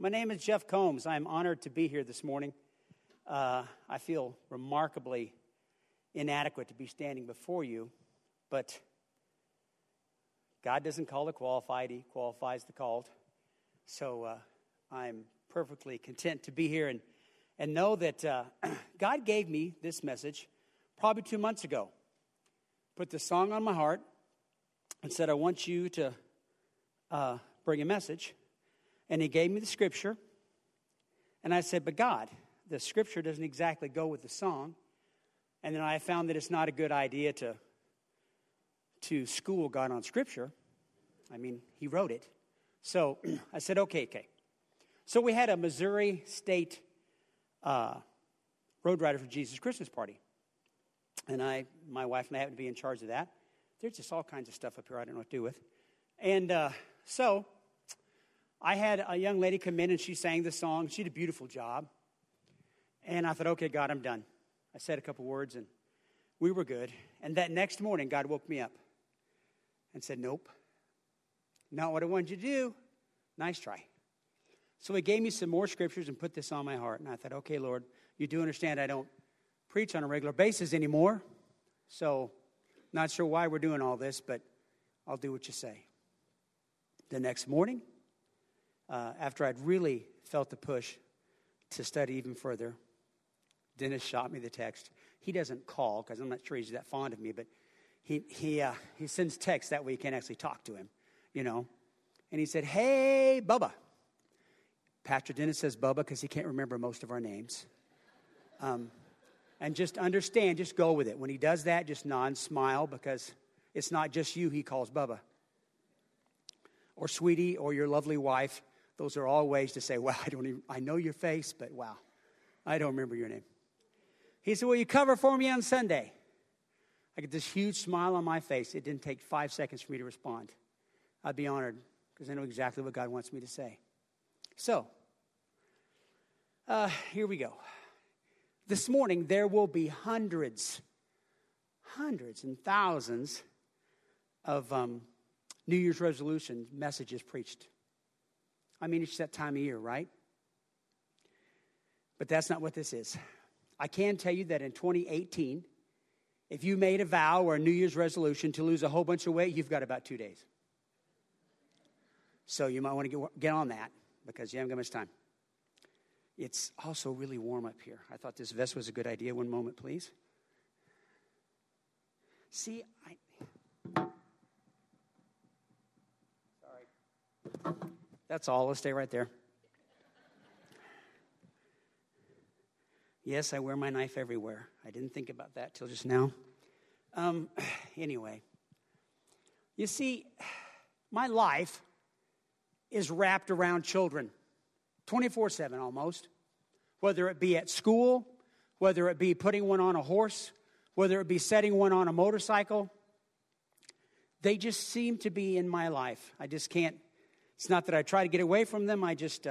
My name is Jeff Combs. I'm honored to be here this morning. I feel remarkably inadequate to be standing before you, but God doesn't call the qualified, He qualifies the called. So I'm perfectly content to be here and know that God gave me this message probably 2 months ago. Put the song on my heart and said, I want you to bring a message. And He gave me the scripture. And I said, but God, the scripture doesn't exactly go with the song. And then I found that it's not a good idea to school God on scripture. I mean, He wrote it. So I said, okay. So we had a Missouri State Road Rider for Jesus Christmas party. And my wife and I happened to be in charge of that. There's just all kinds of stuff up here I don't know what to do with. And so I had a young lady come in and she sang the song. She did a beautiful job. And I thought, okay, God, I'm done. I said a couple words and we were good. And that next morning, God woke me up and said, nope, not what I wanted you to do. Nice try. So He gave me some more scriptures and put this on my heart. And I thought, okay, Lord, you do understand I don't preach on a regular basis anymore. So not sure why we're doing all this, but I'll do what you say. The next morning, after I'd really felt the push to study even further, Dennis shot me the text. He doesn't call because I'm not sure he's that fond of me, but he sends text that way you can't actually talk to him, you know. And he said, hey, Bubba. Pastor Dennis says Bubba because he can't remember most of our names. And just understand, just go with it. When he does that, just nod and smile because it's not just you he calls Bubba. Or sweetie, or your lovely wife. Those are all ways to say, wow, I know your face, but wow, I don't remember your name. He said, will you cover for me on Sunday? I get this huge smile on my face. It didn't take 5 seconds for me to respond. I'd be honored because I know exactly what God wants me to say. So, here we go. This morning, there will be hundreds and thousands of New Year's resolution messages preached. I mean, it's that time of year, right? But that's not what this is. I can tell you that in 2018, if you made a vow or a New Year's resolution to lose a whole bunch of weight, you've got about 2 days. So you might want to get on that because you haven't got much time. It's also really warm up here. I thought this vest was a good idea. One moment, please. See, sorry. That's all. Let's stay right there. Yes, I wear my knife everywhere. I didn't think about that till just now. Anyway, you see, my life is wrapped around children, 24/7 almost, whether it be at school, whether it be putting one on a horse, whether it be setting one on a motorcycle. They just seem to be in my life. I just can't. It's not that I try to get away from them. I just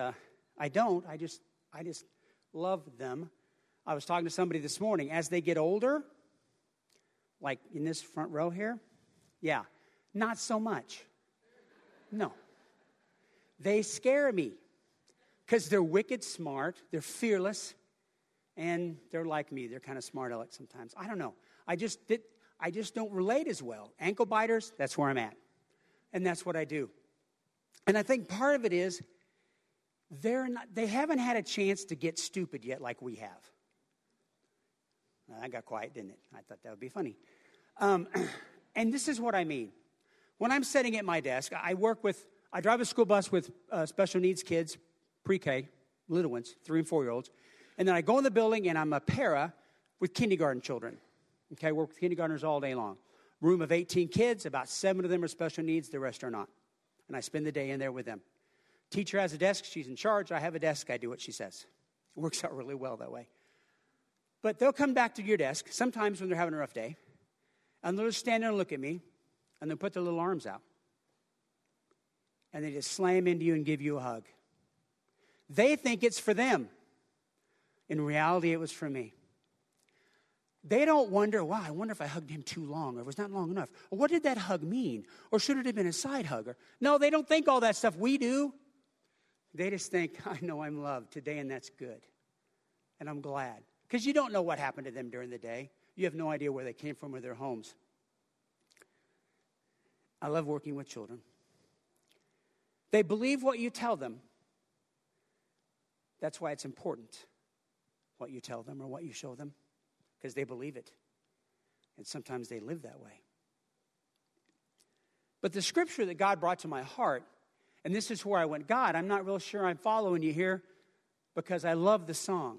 love them. I was talking to somebody this morning. As they get older, like in this front row here, yeah, not so much. No. They scare me because they're wicked smart, they're fearless, and they're like me. They're kind of smart aleck sometimes. I don't know. I just don't relate as well. Ankle biters, that's where I'm at. And that's what I do. And I think part of it is they haven't had a chance to get stupid yet like we have. That got quiet, didn't it? I thought that would be funny. And this is what I mean. When I'm sitting at my desk, I drive a school bus with special needs kids, pre-K, little ones, 3 and 4-year-olds. And then I go in the building and I'm a para with kindergarten children. Okay, I work with kindergartners all day long. Room of 18 kids, about 7 of them are special needs, the rest are not. And I spend the day in there with them. Teacher has a desk, she's in charge. I have a desk, I do what she says. It works out really well that way. But they'll come back to your desk, sometimes when they're having a rough day, and they'll just stand there and look at me, and they'll put their little arms out. And they just slam into you and give you a hug. They think it's for them. In reality, it was for me. They don't wonder, wow, I wonder if I hugged him too long, or it was not long enough. Or what did that hug mean? Or should it have been a side hugger? No, they don't think all that stuff. We do. They just think, I know I'm loved today, and that's good. And I'm glad. Because you don't know what happened to them during the day. You have no idea where they came from or their homes. I love working with children. They believe what you tell them. That's why it's important what you tell them or what you show them, because they believe it. And sometimes they live that way. But the scripture that God brought to my heart, and this is where I went, God, I'm not real sure I'm following you here, because I love the song.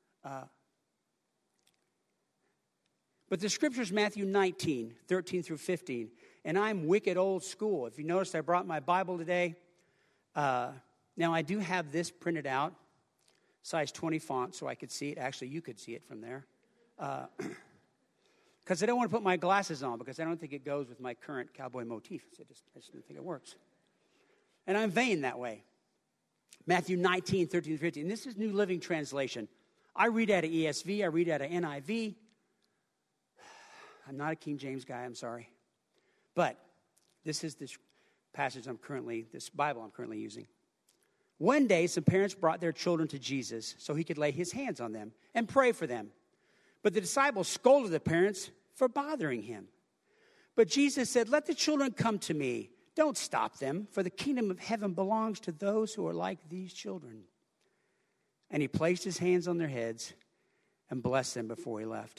But the scripture is Matthew 19, 13 through 15. And I'm wicked old school. If you noticed, I brought my Bible today. Now, I do have this printed out, size 20 font, so I could see it. Actually, you could see it from there. Because I don't want to put my glasses on, because I don't think it goes with my current cowboy motif. I just don't think it works. And I'm vain that way. Matthew 19, 13 through 15. And this is New Living Translation. I read out of ESV. I read out of NIV. I'm not a King James guy, I'm sorry. But this is this passage this Bible I'm currently using. One day, some parents brought their children to Jesus so he could lay his hands on them and pray for them. But the disciples scolded the parents for bothering him. But Jesus said, let the children come to me. Don't stop them, for the kingdom of heaven belongs to those who are like these children. And he placed his hands on their heads and blessed them before he left.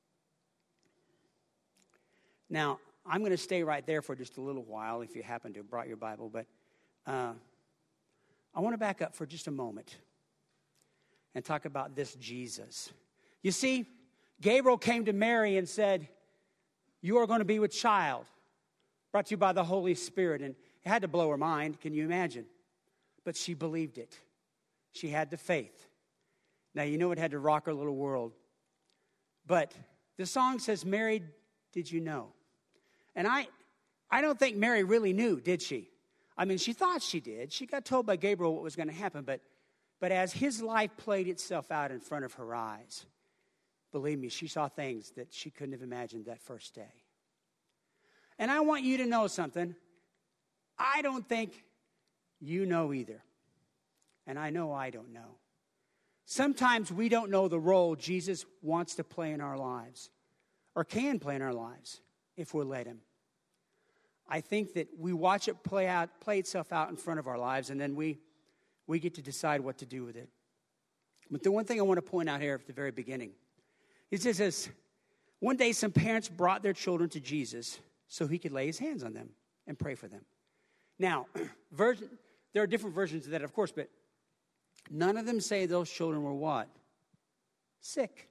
Now, I'm going to stay right there for just a little while if you happen to have brought your Bible, but I want to back up for just a moment and talk about this Jesus. You see, Gabriel came to Mary and said, you are going to be with child, brought to you by the Holy Spirit. And it had to blow her mind, can you imagine? But she believed it. She had the faith. Now, you know it had to rock her little world. But the song says, Mary, did you know? And I don't think Mary really knew, did she? I mean, she thought she did. She got told by Gabriel what was going to happen. But as his life played itself out in front of her eyes, believe me, she saw things that she couldn't have imagined that first day. And I want you to know something. I don't think you know either. And I know I don't know. Sometimes we don't know the role Jesus wants to play in our lives, or can play in our lives, if we'll let him. I think that we watch it play itself out in front of our lives, and then we get to decide what to do with it. But the one thing I want to point out here at the very beginning, it says this, one day some parents brought their children to Jesus so he could lay his hands on them and pray for them. Now, there are different versions of that, of course, but none of them say those children were what? Sick.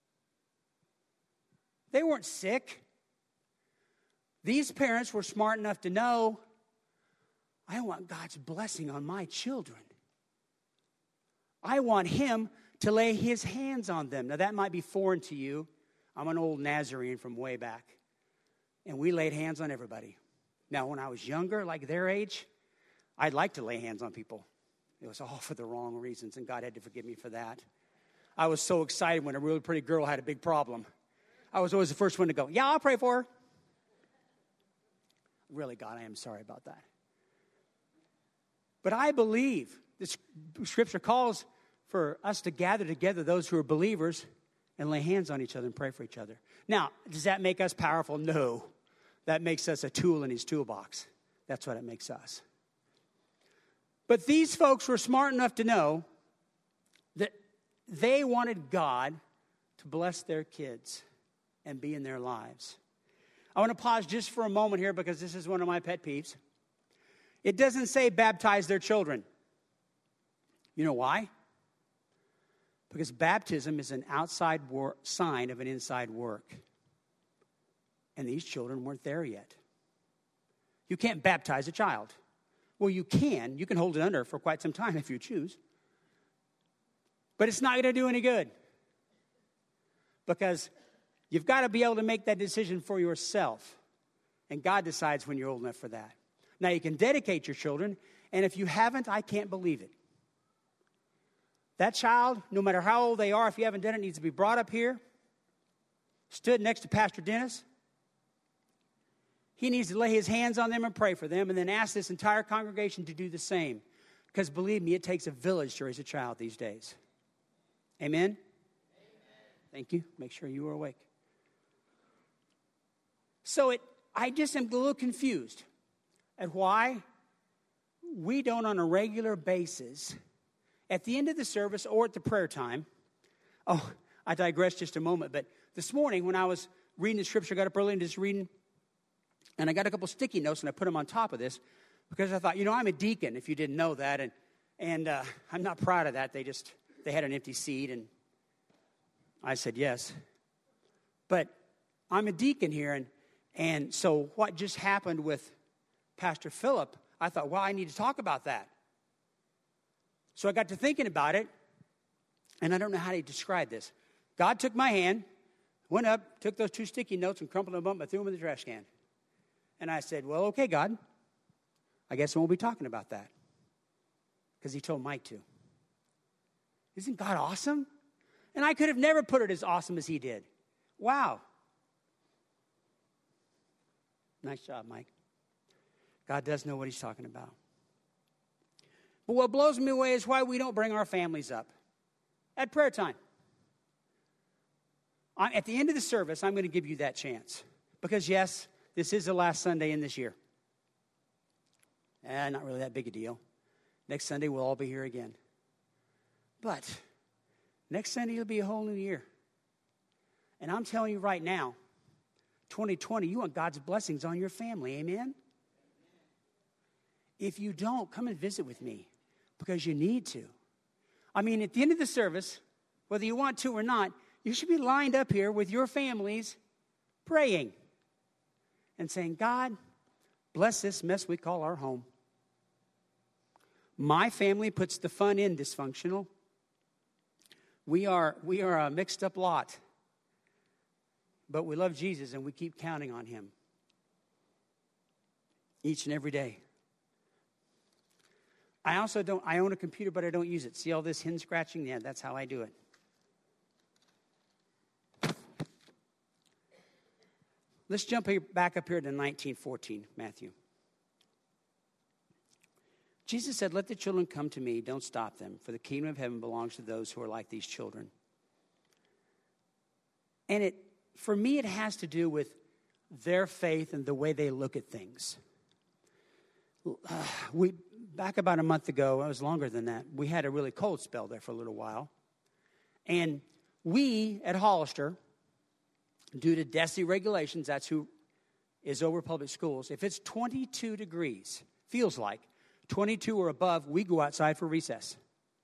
They weren't sick. These parents were smart enough to know, I want God's blessing on my children. I want him to lay his hands on them. Now, that might be foreign to you. I'm an old Nazarene from way back. And we laid hands on everybody. Now, when I was younger, like their age, I'd like to lay hands on people. It was all for the wrong reasons, and God had to forgive me for that. I was so excited when a really pretty girl had a big problem. I was always the first one to go, yeah, I'll pray for her. Really, God, I am sorry about that. But I believe this scripture calls for us to gather together those who are believers and lay hands on each other and pray for each other. Now, does that make us powerful? No. That makes us a tool in his toolbox. That's what it makes us. But these folks were smart enough to know that they wanted God to bless their kids and be in their lives. I want to pause just for a moment here because this is one of my pet peeves. It doesn't say baptize their children. You know why? Because baptism is an outside sign of an inside work. And these children weren't there yet. You can't baptize a child. Well, you can. You can hold it under for quite some time if you choose. But it's not going to do any good. Because you've got to be able to make that decision for yourself. And God decides when you're old enough for that. Now, you can dedicate your children. And if you haven't, I can't believe it. That child, no matter how old they are, if you haven't done it, needs to be brought up here, stood next to Pastor Dennis. He needs to lay his hands on them and pray for them, and then ask this entire congregation to do the same. Because believe me, it takes a village to raise a child these days. Amen? Amen? Thank you. Make sure you are awake. So I just am a little confused at why we don't on a regular basis, at the end of the service or at the prayer time. Oh, I digress just a moment, but this morning when I was reading the scripture, I got up early and just reading, and I got a couple sticky notes and I put them on top of this because I thought, I'm a deacon, if you didn't know that, and I'm not proud of that. They had an empty seat, and I said yes. But I'm a deacon here, and so what just happened with Pastor Philip, I thought, I need to talk about that. So I got to thinking about it, and I don't know how to describe this. God took my hand, went up, took those 2 sticky notes and crumpled them up and threw them in the trash can. And I said, well, okay, God, I guess I won't be talking about that. Because he told Mike to. Isn't God awesome? And I could have never put it as awesome as he did. Wow. Nice job, Mike. God does know what he's talking about. But what blows me away is why we don't bring our families up at prayer time. At the end of the service, I'm going to give you that chance. Because, yes, this is the last Sunday in this year. Not really that big a deal. Next Sunday, we'll all be here again. But next Sunday, it'll be a whole new year. And I'm telling you right now, 2020, you want God's blessings on your family. Amen? If you don't, come and visit with me because you need to. At the end of the service, whether you want to or not, you should be lined up here with your families praying and saying, God, bless this mess we call our home. My family puts the fun in dysfunctional. We are a mixed up lot. But we love Jesus and we keep counting on him. Each and every day. I own a computer, but I don't use it. See all this hen scratching? Yeah, that's how I do it. Let's jump back up here to 19:14, Matthew. Jesus said, let the children come to me, don't stop them, for the kingdom of heaven belongs to those who are like these children. And for me, it has to do with their faith and the way they look at things. Back about a month ago, it was longer than that, we had a really cold spell there for a little while. And we at Hollister, due to DESE regulations, that's who is over public schools, if it's 22 degrees, feels like, 22 or above, we go outside for recess.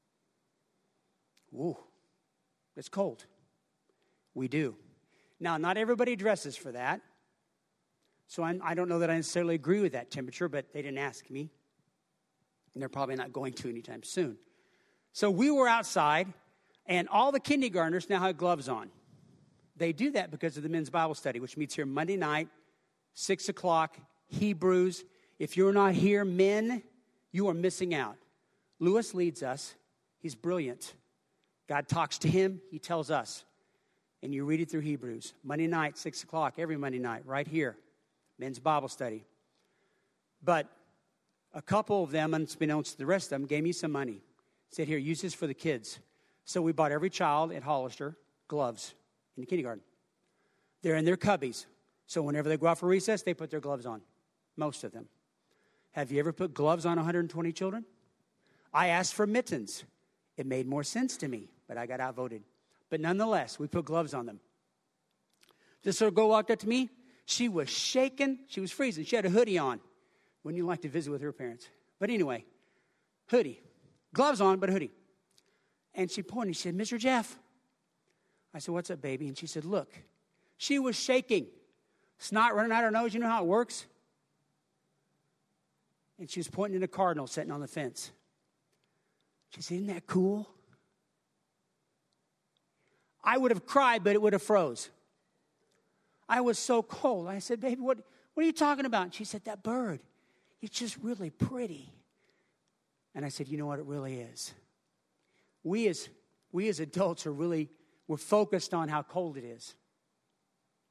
Ooh, it's cold. We do. Now, not everybody dresses for that. So I don't know that I necessarily agree with that temperature, but they didn't ask me. And they're probably not going to anytime soon. So we were outside, and all the kindergartners now had gloves on. They do that because of the men's Bible study, which meets here Monday night, 6 o'clock, Hebrews. If you're not here, men, you are missing out. Lewis leads us. He's brilliant. God talks to him. He tells us. And you read it through Hebrews. Monday night, 6 o'clock, every Monday night, right here. Men's Bible study. But a couple of them, unbeknownst to the rest of them, gave me some money. Said, here, use this for the kids. So we bought every child at Hollister gloves in the kindergarten. They're in their cubbies. So whenever they go out for recess, they put their gloves on. Most of them. Have you ever put gloves on 120 children? I asked for mittens. It made more sense to me, but I got outvoted. But nonetheless, we put gloves on them. This little girl walked up to me. She was shaking. She was freezing. She had a hoodie on. Wouldn't you like to visit with her parents? But anyway, hoodie. Gloves on, but a hoodie. And she pointed. She said, Mr. Jeff. I said, what's up, baby? And she said, look. She was shaking. Snot running out her nose. You know how it works? And she was pointing at a cardinal sitting on the fence. She said, isn't that cool? I would have cried, but it would have froze. I was so cold. I said, baby, what are you talking about? And she said, that bird. It's just really pretty. And I said, you know what it really is? We as adults we're focused on how cold it is.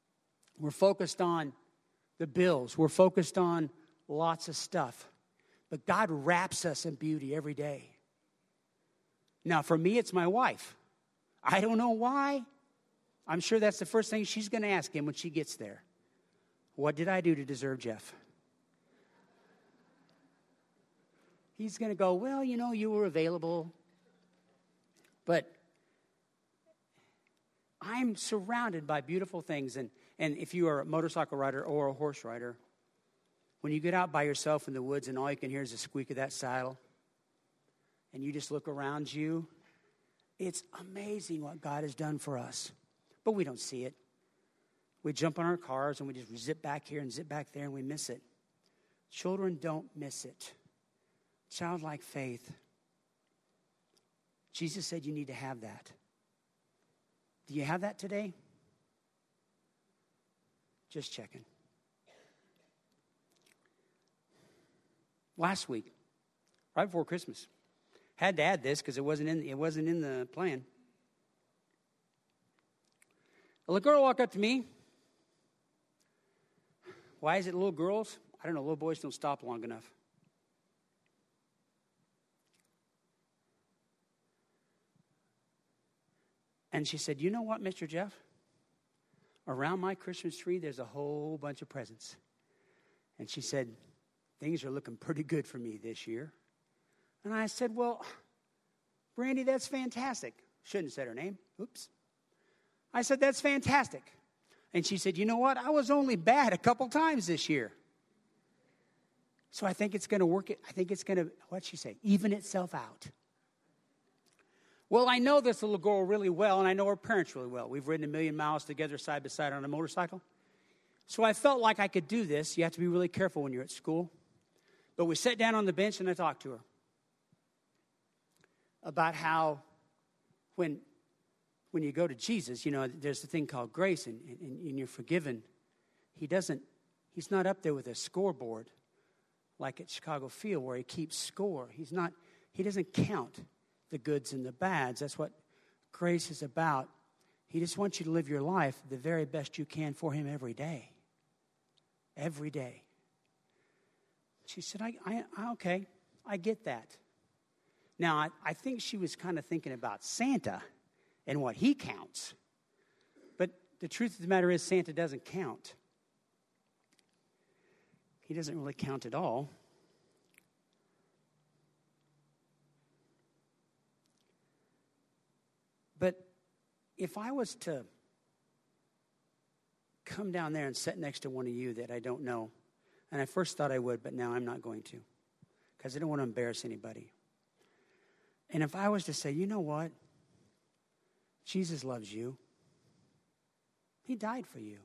We're focused on the bills. We're focused on lots of stuff. But God wraps us in beauty every day. Now, for me, it's my wife. I don't know why. I'm sure that's the first thing she's going to ask him when she gets there. What did I do to deserve Jeff? He's going to go, well, you know, you were available. But I'm surrounded by beautiful things. And if you are a motorcycle rider or a horse rider, when you get out by yourself in the woods and all you can hear is the squeak of that saddle, and you just look around you, it's amazing what God has done for us. But we don't see it. We jump on our cars and we just zip back here and zip back there and we miss it. Children don't miss it. Childlike faith. Jesus said you need to have that. Do you have that today? Just checking. Last week, right before Christmas, had to add this because it wasn't in the plan. A little girl walked up to me. Why is it little girls? I don't know. Little boys don't stop long enough. And she said, you know what, Mr. Jeff? Around my Christmas tree, there's a whole bunch of presents. And she said, things are looking pretty good for me this year. And I said, well, Brandy, that's fantastic. Shouldn't have said her name. Oops. I said, that's fantastic. And she said, you know what? I was only bad a couple times this year. So I think it's going to work. I think it's going to, what'd she say? Even itself out. Well, I know this little girl really well, and I know her parents really well. We've ridden 1,000,000 miles together side by side on a motorcycle. So I felt like I could do this. You have to be really careful when you're at school. But we sat down on the bench, and I talked to her about how when you go to Jesus, you know, there's a thing called grace, and you're forgiven. He's not up there with a scoreboard like at Chicago Field where he keeps score. He doesn't count the goods and the bads. That's what grace is about. He just wants you to live your life the very best you can for him every day. Every day. She said, okay, I get that. Now, I think she was kind of thinking about Santa and what he counts. But the truth of the matter is Santa doesn't count. He doesn't really count at all. But if I was to come down there and sit next to one of you that I don't know, and I first thought I would, but now I'm not going to, because I don't want to embarrass anybody. And if I was to say, you know what? Jesus loves you. He died for you.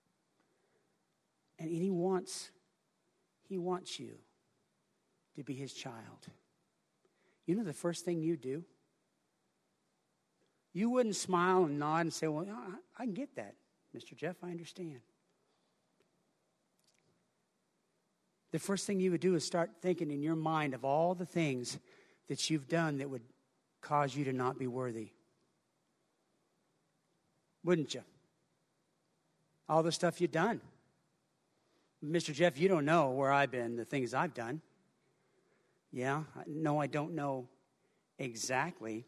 And he wants you to be his child. You know the first thing you do? You wouldn't smile and nod and say, well, I can get that, Mr. Jeff, I understand. The first thing you would do is start thinking in your mind of all the things that you've done that would cause you to not be worthy. Wouldn't you? All the stuff you've done. Mr. Jeff, you don't know where I've been, the things I've done. Yeah, no, I don't know exactly.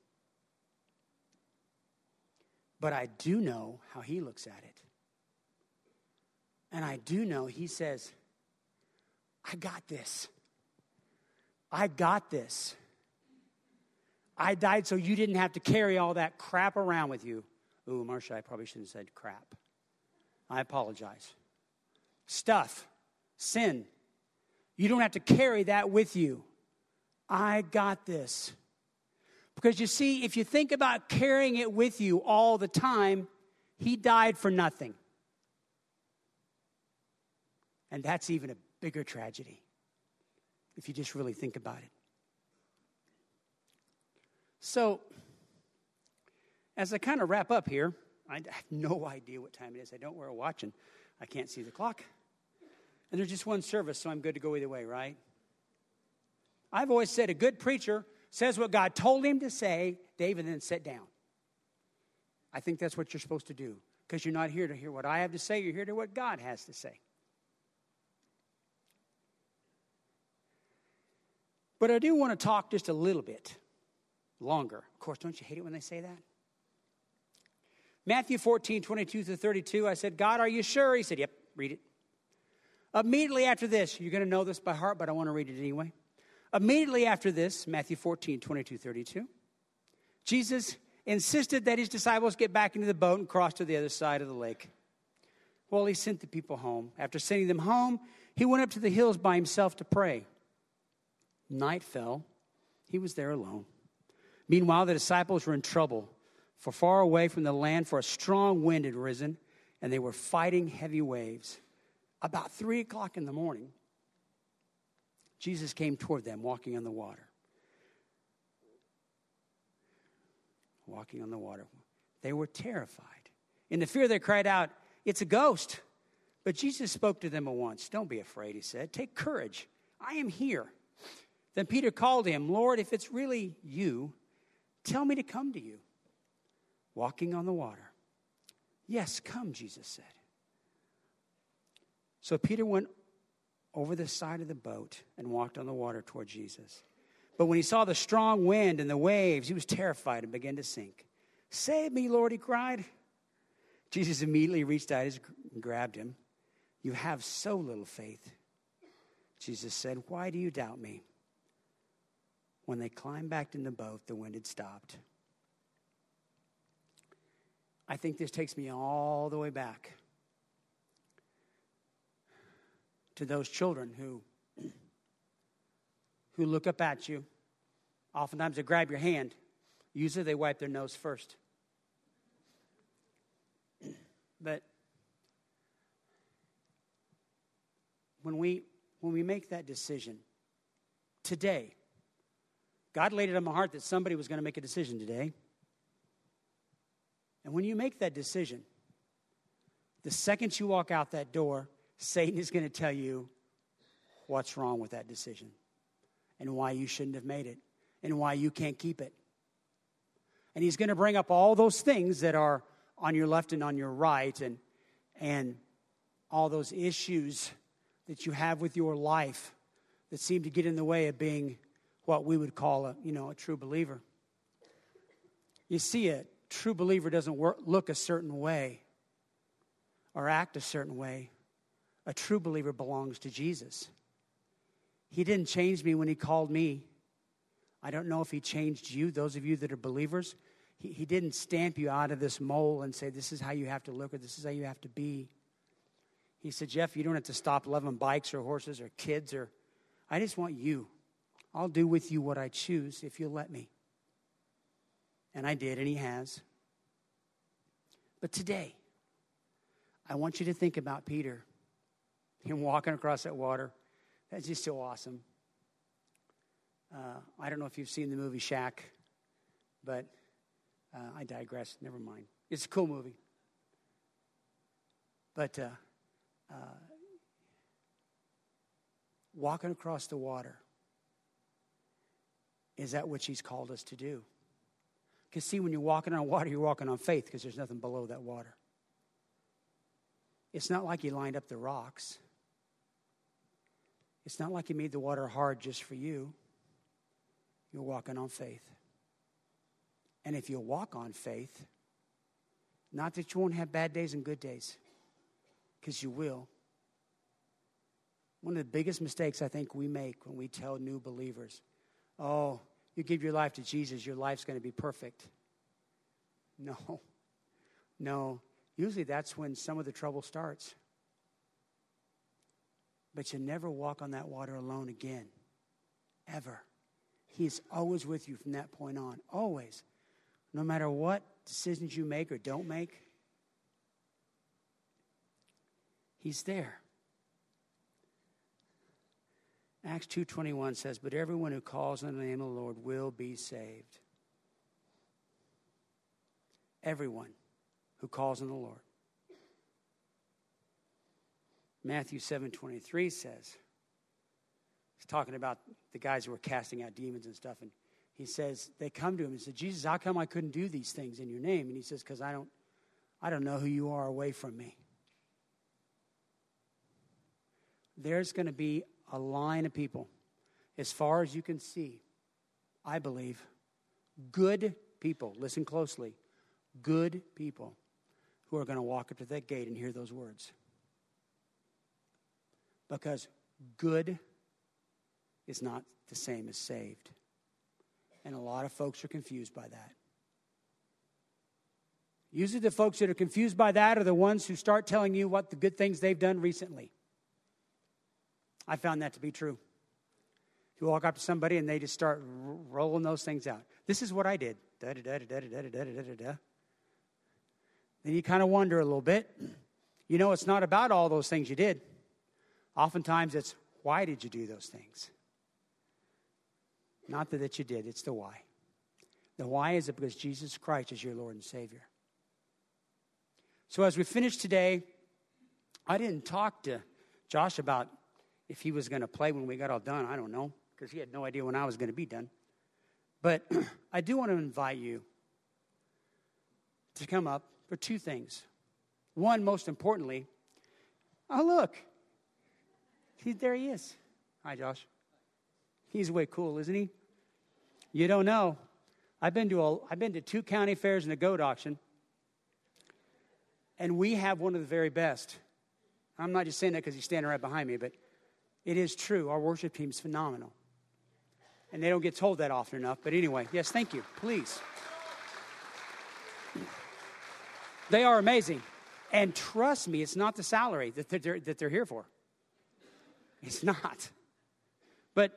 But I do know how he looks at it. And I do know he says, I got this. I got this. I died so you didn't have to carry all that crap around with you. Ooh, Marcia, I probably shouldn't have said crap. I apologize. Stuff, sin. You don't have to carry that with you. I got this. Because you see, if you think about carrying it with you all the time, he died for nothing. And that's even a bigger tragedy, if you just really think about it. So, as I kind of wrap up here, I have no idea what time it is. I don't wear a watch, and I can't see the clock. And there's just one service, so I'm good to go either way, right? I've always said a good preacher says what God told him to say, David, and then sit down. I think that's what you're supposed to do, because you're not here to hear what I have to say. You're here to hear what God has to say. But I do want to talk just a little bit longer. Of course, don't you hate it when they say that? Matthew 14, 22 through 32, I said, God, are you sure? He said, yep, read it. Immediately after this, you're going to know this by heart, but I want to read it anyway. Immediately after this, Matthew 14, 22, 32, Jesus insisted that his disciples get back into the boat and cross to the other side of the lake. Well, he sent the people home. After sending them home, he went up to the hills by himself to pray. Night fell. He was there alone. Meanwhile, the disciples were in trouble, for far away from the land, for a strong wind had risen, and they were fighting heavy waves. About 3 o'clock in the morning, Jesus came toward them, walking on the water. Walking on the water. They were terrified. In the fear, they cried out, it's a ghost. But Jesus spoke to them at once. Don't be afraid, he said. Take courage. I am here. Then Peter called him, Lord, if it's really you, tell me to come to you. Walking on the water. Yes, come, Jesus said. So Peter went over the side of the boat and walked on the water toward Jesus. But when he saw the strong wind and the waves, he was terrified and began to sink. Save me, Lord, he cried. Jesus immediately reached out and grabbed him. You have so little faith. Jesus said, why do you doubt me? When they climbed back in the boat, the wind had stopped. I think this takes me all the way back to those children who look up at you. Oftentimes they grab your hand. Usually they wipe their nose first. But when we make that decision today, God laid it on my heart that somebody was going to make a decision today. And when you make that decision, the second you walk out that door, Satan is going to tell you what's wrong with that decision and why you shouldn't have made it and why you can't keep it. And he's going to bring up all those things that are on your left and on your right and all those issues that you have with your life that seem to get in the way of being what we would call a true believer. You see, a true believer doesn't look a certain way or act a certain way. A true believer belongs to Jesus. He didn't change me when he called me. I don't know if he changed you, those of you that are believers. He didn't stamp you out of this mold and say, this is how you have to look or this is how you have to be. He said, Jeff, you don't have to stop loving bikes or horses or kids. I just want you. I'll do with you what I choose if you'll let me. And I did, and he has. But today, I want you to think about Peter. Him walking across that water. That's just so awesome. I don't know if you've seen the movie Shaq, but I digress. Never mind. It's a cool movie. But walking across the water is that which he's called us to do. Because see, when you're walking on water, you're walking on faith because there's nothing below that water. It's not like he lined up the rocks. It's not like he made the water hard just for you. You're walking on faith. And if you walk on faith, not that you won't have bad days and good days, because you will. One of the biggest mistakes I think we make when we tell new believers, oh, you give your life to Jesus, your life's going to be perfect. No. Usually that's when some of the trouble starts. But you never walk on that water alone again. Ever. He's always with you from that point on. Always. No matter what decisions you make or don't make. He's there. Acts 2:21 says, but everyone who calls on the name of the Lord will be saved. Everyone who calls on the Lord. Matthew 7:23 says, he's talking about the guys who were casting out demons and stuff, and he says, they come to him and say, Jesus, how come I couldn't do these things in your name? And he says, because I don't know who you are away from me. There's going to be a line of people as far as you can see, I believe, good people, listen closely, good people who are going to walk up to that gate and hear those words. Because good is not the same as saved. And a lot of folks are confused by that. Usually the folks that are confused by that are the ones who start telling you what the good things they've done recently. I found that to be true. You walk up to somebody and they just start rolling those things out. This is what I did. Da-da-da-da-da-da-da-da-da-da. Then you kind of wonder a little bit. You know, it's not about all those things you did. Oftentimes it's, why did you do those things? Not that you did, it's the why. The why is because Jesus Christ is your Lord and Savior. So as we finish today, I didn't talk to Josh about if he was going to play when we got all done. I don't know, because he had no idea when I was going to be done. But I do want to invite you to come up for two things. One, most importantly, oh, look. There he is. Hi, Josh. He's way cool, isn't he? You don't know. I've been to 2 county fairs and a goat auction, and we have one of the very best. I'm not just saying that because he's standing right behind me, but it is true. Our worship team is phenomenal. And they don't get told that often enough. But anyway, yes, thank you. Please. They are amazing. And trust me, it's not the salary that they're here for. It's not. But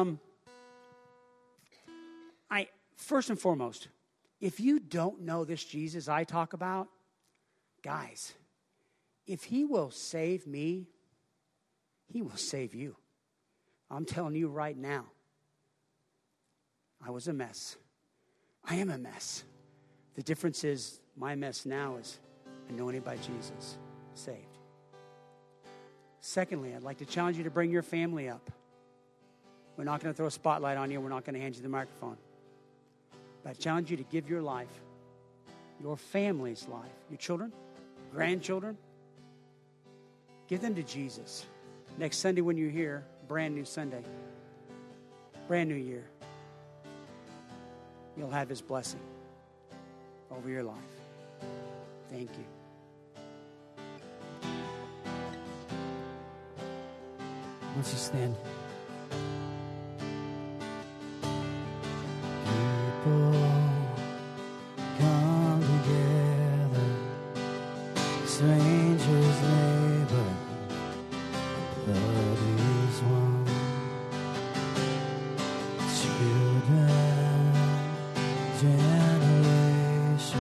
first and foremost, if you don't know this Jesus I talk about, guys, if he will save me, he will save you. I'm telling you right now, I was a mess. I am a mess. The difference is my mess now is anointed by Jesus, saved. Secondly, I'd like to challenge you to bring your family up. We're not going to throw a spotlight on you. We're not going to hand you the microphone. But I challenge you to give your life, your family's life, your children, grandchildren, give them to Jesus. Next Sunday when you're here, brand new Sunday, brand new year, you'll have his blessing over your life. Thank you. Let's just stand.